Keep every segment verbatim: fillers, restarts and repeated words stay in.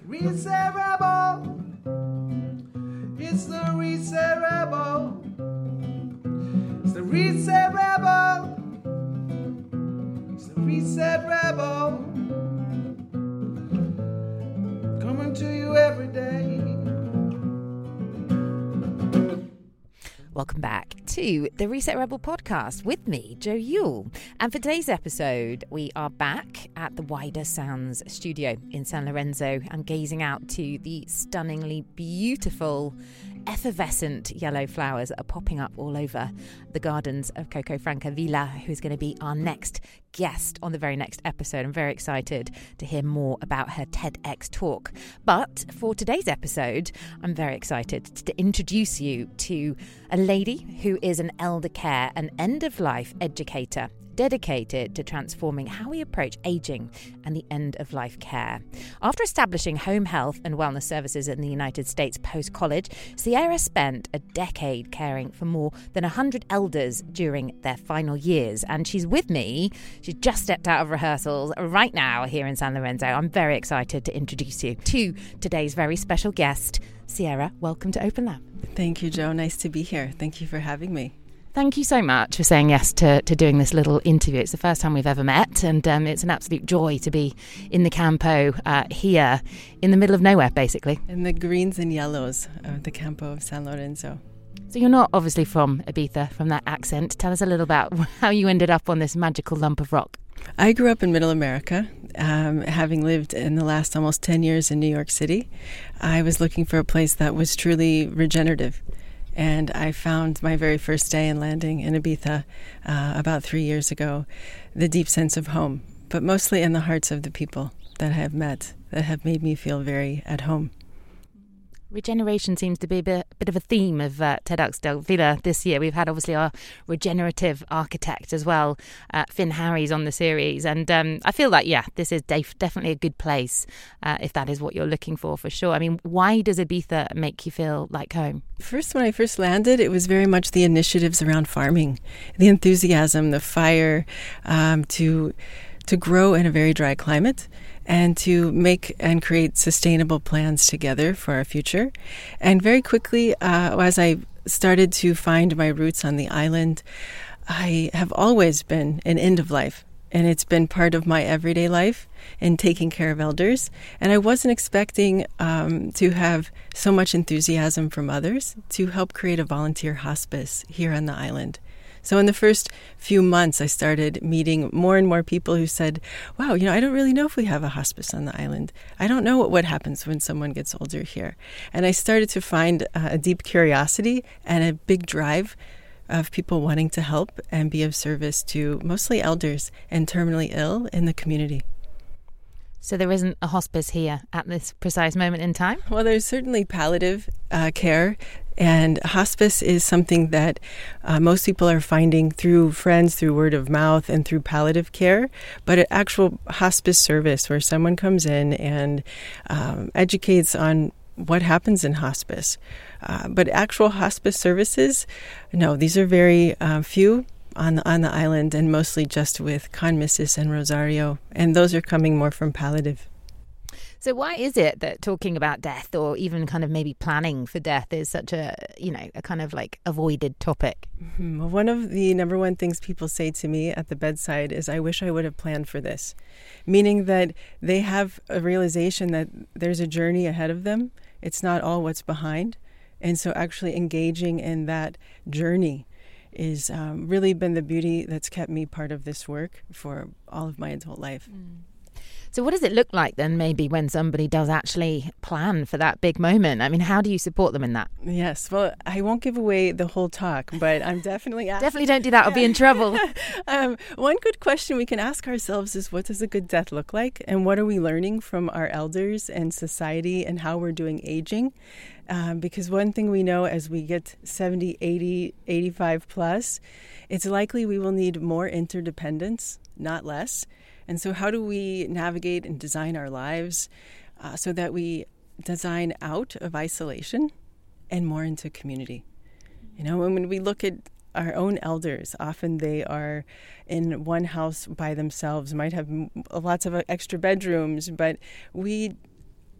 Reset Rebel. It's the Reset Rebel. It's the Reset Rebel. It's the Reset Rebel. Coming to you every day. Welcome back to the Reset Rebel podcast with me, Jo Yule. And for today's episode, we are back at the Wider Sounds studio in San Lorenzo and gazing out to the stunningly beautiful, effervescent yellow flowers that are popping up all over the gardens of Coco Franca Villa, who's going to be our next guest on the very next episode. I'm very excited to hear more about her TEDx talk. But for today's episode, I'm very excited to introduce you to a lady who is an elder care and end-of-life educator dedicated to transforming how we approach aging and the end-of-life care. After establishing home health and wellness services in the United States post-college, Sierra spent a decade caring for more than one hundred elders during their final years. And she's with me. She's just stepped out of rehearsals right now here in San Lorenzo. I'm very excited to introduce you to today's very special guest. Sierra, welcome to Open Lab. Thank you, Jo. Nice to be here. Thank you for having me. Thank you so much for saying yes to, to doing this little interview. It's the first time we've ever met, and um, it's an absolute joy to be in the Campo uh, here in the middle of nowhere, basically. In the greens and yellows of the Campo of San Lorenzo. So you're not obviously from Ibiza, from that accent. Tell us a little about how you ended up on this magical lump of rock. I grew up in Middle America, um, having lived in the last almost ten years in New York City. I was looking for a place that was truly regenerative. And I found my very first day in landing in Ibiza uh, about three years ago, the deep sense of home, but mostly in the hearts of the people that I have met that have made me feel very at home. Regeneration seems to be a bit, a bit of a theme of uh, TEDx Del Villa this year. We've had obviously our regenerative architect as well, uh, Finn Harries, on the series. And um, I feel like, yeah, this is def- definitely a good place uh, if that is what you're looking for, for sure. I mean, why does Ibiza make you feel like home? First, when I first landed, it was very much the initiatives around farming, the enthusiasm, the fire um, to to grow in a very dry climate, and to make and create sustainable plans together for our future. And very quickly, uh, as I started to find my roots on the island, I have always been an end of life. And it's been part of my everyday life in taking care of elders. And I wasn't expecting um, to have so much enthusiasm from others to help create a volunteer hospice here on the island. So in the first few months, I started meeting more and more people who said, wow, you know, I don't really know if we have a hospice on the island. I don't know what, what happens when someone gets older here. And I started to find uh, a deep curiosity and a big drive of people wanting to help and be of service to mostly elders and terminally ill in the community. So there isn't a hospice here at this precise moment in time? Well, there's certainly palliative uh, care. And hospice is something that uh, most people are finding through friends, through word of mouth, and through palliative care. But an actual hospice service where someone comes in and um, educates on what happens in hospice. Uh, but actual hospice services, no, these are very uh, few on the, on the island, and mostly just with Con Missis and Rosario. And those are coming more from palliative. So why is it that talking about death, or even kind of maybe planning for death, is such a, you know, a kind of like avoided topic? Mm-hmm. Well, one of the number one things people say to me at the bedside is, I wish I would have planned for this. Meaning that they have a realization that there's a journey ahead of them. It's not all what's behind. And so actually engaging in that journey is um, really been the beauty that's kept me part of this work for all of my adult life. Mm. So what does it look like then, maybe, when somebody does actually plan for that big moment? I mean, how do you support them in that? Yes, well, I won't give away the whole talk, but I'm definitely asking. Definitely don't do that, I'll be in trouble. um, one good question we can ask ourselves is, what does a good death look like? And what are we learning from our elders and society and how we're doing aging? Um, because one thing we know as we get seventy, eighty, eighty-five plus, it's likely we will need more interdependence, not less. And so how do we navigate and design our lives uh, so that we design out of isolation and more into community? You know, when we look at our own elders, often they are in one house by themselves, might have lots of extra bedrooms, but we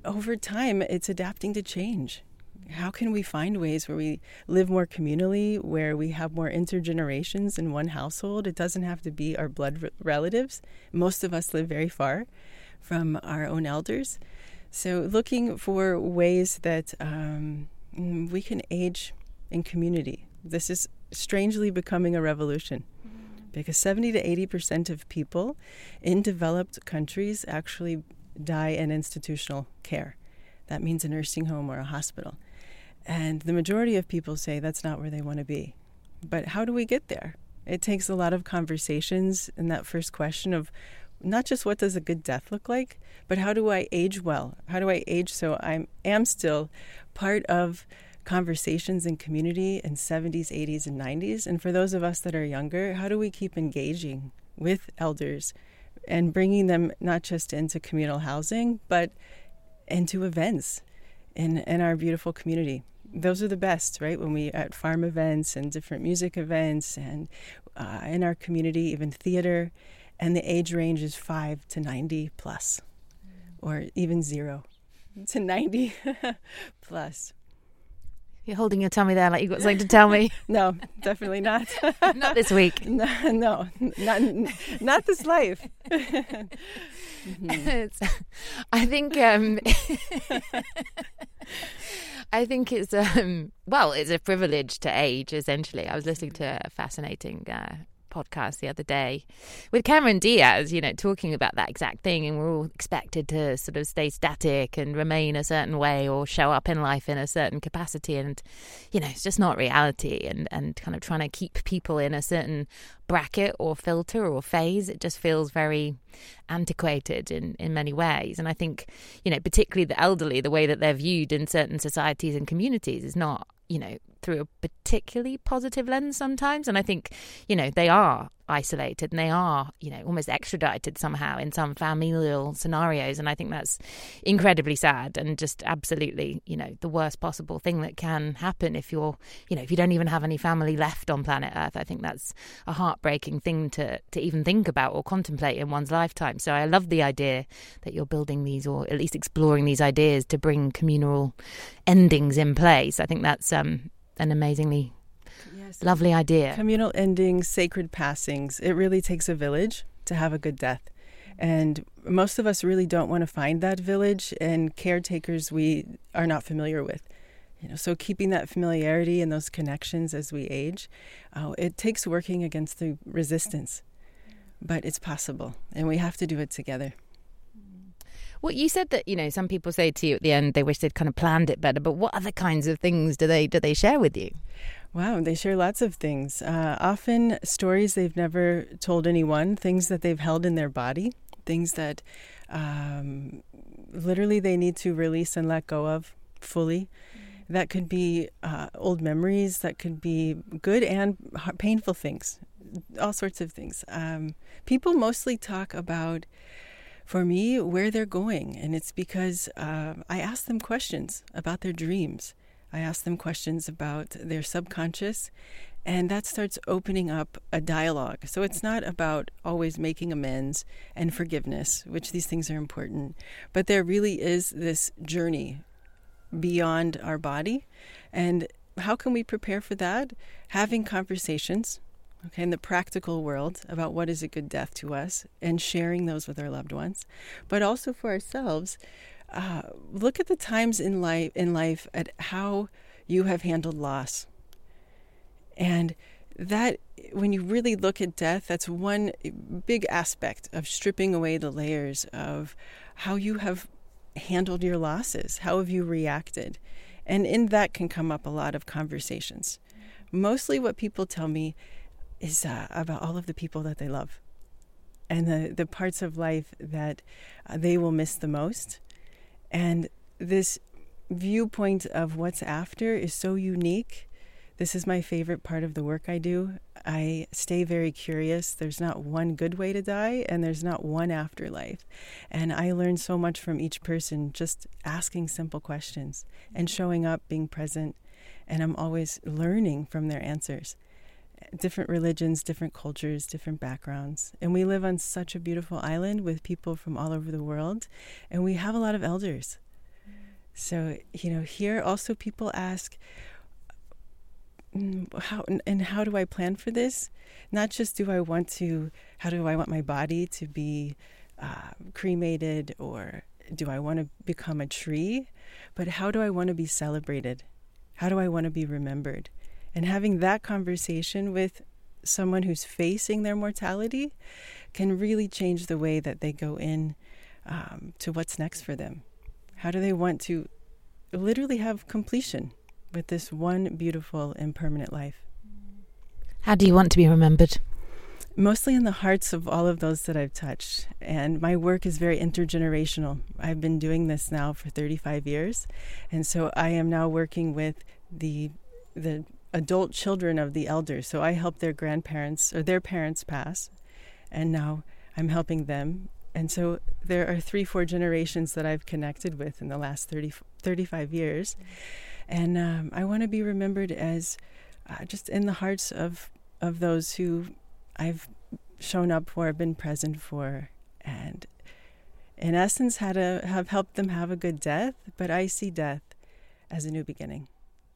over time, it's adapting to change. How can we find ways where we live more communally, where we have more intergenerations in one household? It doesn't have to be our blood r- relatives. Most of us live very far from our own elders. So looking for ways that um, we can age in community. This is strangely becoming a revolution, because seventy to eighty percent of people in developed countries actually die in institutional care. That means a nursing home or a hospital. And the majority of people say that's not where they want to be. But how do we get there? It takes a lot of conversations in that first question of not just what does a good death look like, but how do I age well? How do I age so I am still part of conversations in community in seventies, eighties, and nineties? And for those of us that are younger, how do we keep engaging with elders and bringing them not just into communal housing, but into events in, in our beautiful community? Those are the best, right? When we at farm events and different music events and uh, in our community, even theater, and the age range is five to ninety plus, or even zero to ninety plus. You're holding your tummy there like you've got something to tell me. No, definitely not. Not this week. No, no, not not this life. Mm-hmm. It's, I think um, I think it's um, well, it's a privilege to age. Essentially, I was listening to a fascinating uh, podcast the other day with Cameron Diaz, you know, talking about that exact thing, and we're all expected to sort of stay static and remain a certain way or show up in life in a certain capacity, and you know, it's just not reality, and and kind of trying to keep people in a certain bracket or filter or phase, it just feels very antiquated in in many ways. And I think, you know, particularly the elderly, the way that they're viewed in certain societies and communities is not, you know, through a particularly positive lens sometimes. And I think, you know, they are isolated and they are, you know, almost extradited somehow in some familial scenarios. And I think that's incredibly sad and just absolutely, you know, the worst possible thing that can happen if you're, you know, if you don't even have any family left on planet Earth. I think that's a heartbreaking thing to, to even think about or contemplate in one's lifetime. So I love the idea that you're building these, or at least exploring these ideas to bring communal endings in place. I think that's um, an amazingly Yes. lovely idea. Communal endings, sacred passings. It really takes a village to have a good death. And most of us really don't want to find that village, and caretakers we are not familiar with. You know, so keeping that familiarity and those connections as we age, uh, it takes working against the resistance. But it's possible, and we have to do it together. Well, you said that, you know, some people say to you at the end they wish they'd kind of planned it better, but what other kinds of things do they do they share with you? Wow, they share lots of things. Uh, often stories they've never told anyone, things that they've held in their body, things that um, literally they need to release and let go of fully. Mm-hmm. That could be uh, old memories, that could be good and painful things, all sorts of things. Um, people mostly talk about, for me, where they're going. And it's because uh, I ask them questions about their dreams. I ask them questions about their subconscious, and that starts opening up a dialogue. So it's not about always making amends and forgiveness, which these things are important, but there really is this journey beyond our body. And how can we prepare for that? Having conversations, okay, in the practical world about what is a good death to us, and sharing those with our loved ones, but also for ourselves. Uh, look at the times in life, in life at how you have handled loss. And that, when you really look at death, that's one big aspect of stripping away the layers of how you have handled your losses. How have you reacted? And in that can come up a lot of conversations. Mostly what people tell me is uh, about all of the people that they love and the, the parts of life that uh, they will miss the most. And this viewpoint of what's after is so unique. This is my favorite part of the work I do. I stay very curious. There's not one good way to die, and there's not one afterlife. And I learn so much from each person just asking simple questions and showing up, being present. And I'm always learning from their answers. Different religions, different cultures, different backgrounds. And we live on such a beautiful island with people from all over the world. And we have a lot of elders. So, you know, here also people ask, how and how do I plan for this? Not just do I want to, how do I want my body to be uh, cremated, or do I want to become a tree? But how do I want to be celebrated? How do I want to be remembered? And having that conversation with someone who's facing their mortality can really change the way that they go in um, to what's next for them. How do they want to literally have completion with this one beautiful and permanent life? How do you want to be remembered? Mostly in the hearts of all of those that I've touched. And my work is very intergenerational. I've been doing this now for thirty-five years. And so I am now working with the the adult children of the elders. So I help their grandparents or their parents pass. And now I'm helping them. And so there are three, four generations that I've connected with in the last thirty, thirty-five years. And um, I want to be remembered as uh, just in the hearts of, of those who I've shown up for, been present for, and in essence had a, have helped them have a good death. But I see death as a new beginning.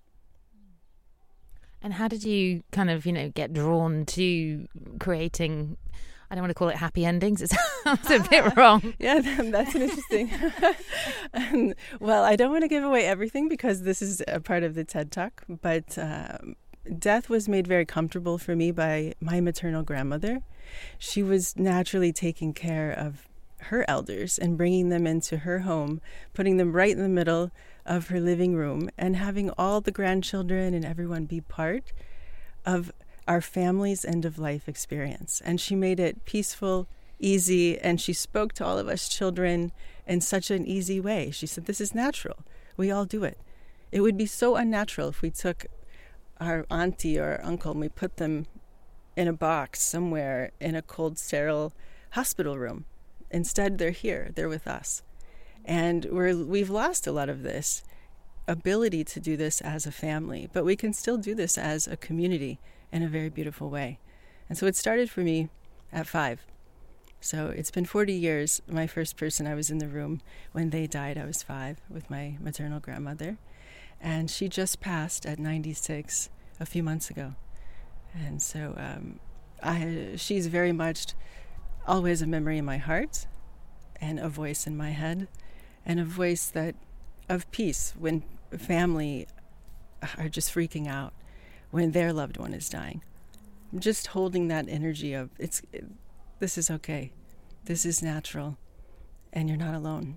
And how did you kind of, you know, get drawn to creating, I don't want to call it happy endings, it sounds a bit wrong. Yeah, that's an interesting. um, well, I don't want to give away everything because this is a part of the TED Talk, but um, death was made very comfortable for me by my maternal grandmother. She was naturally taking care of her elders and bringing them into her home, putting them right in the middle of her living room, and having all the grandchildren and everyone be part of our family's end-of-life experience. And she made it peaceful, easy, and she spoke to all of us children in such an easy way. She said, this is natural. We all do it. It would be so unnatural if we took our auntie or uncle and we put them in a box somewhere in a cold, sterile hospital room. Instead, they're here. They're with us. And we're, we've lost a lot of this ability to do this as a family, but we can still do this as a community in a very beautiful way. And so it started for me at five. So it's been forty years. My first person I was in the room when they died, I was five with my maternal grandmother. And she just passed at ninety-six a few months ago. And so um, I, she's very much always a memory in my heart and a voice in my head and a voice that of peace when family are just freaking out when their loved one is dying. Just holding that energy of it's it, this is okay. This is natural and you're not alone.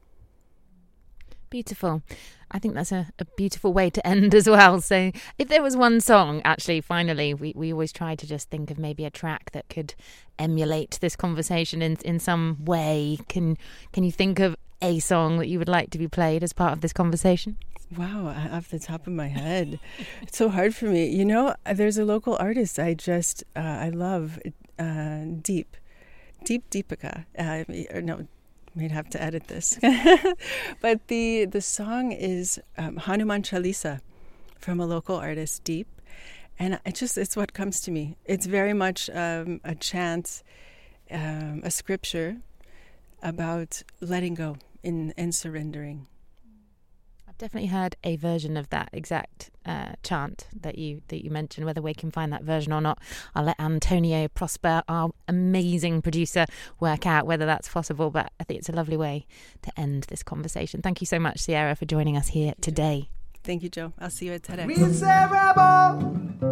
Beautiful. I think that's a, a beautiful way to end as well. So if there was one song, actually, finally, we, we always try to just think of maybe a track that could emulate this conversation in, in some way. Can can you think of a song that you would like to be played as part of this conversation? Wow, off the top of my head. It's so hard for me. You know, there's a local artist I just, uh, I love, uh, Deep. Deep Deepika. Uh, or no, We'd have to edit this. But the the song is um, Hanuman Chalisa from a local artist, Deep. And it just, it's what comes to me. It's very much um, a chant, um, a scripture about letting go and, and surrendering. I've definitely heard a version of that exact uh, chant that you that you mentioned. Whether we can find that version or not, I'll let Antonio Prosper, our amazing producer, work out whether that's possible. But I think it's a lovely way to end this conversation. Thank you so much, Sierra, for joining us here today. Thank you, Joe. I'll see you at TEDx. Reset Rebel.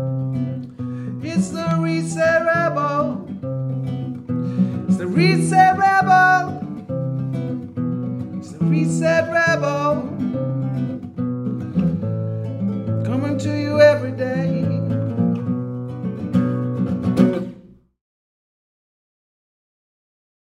It's the Reset Rebel. It's the Reset Rebel. It's the Reset Rebel. Coming to you every day.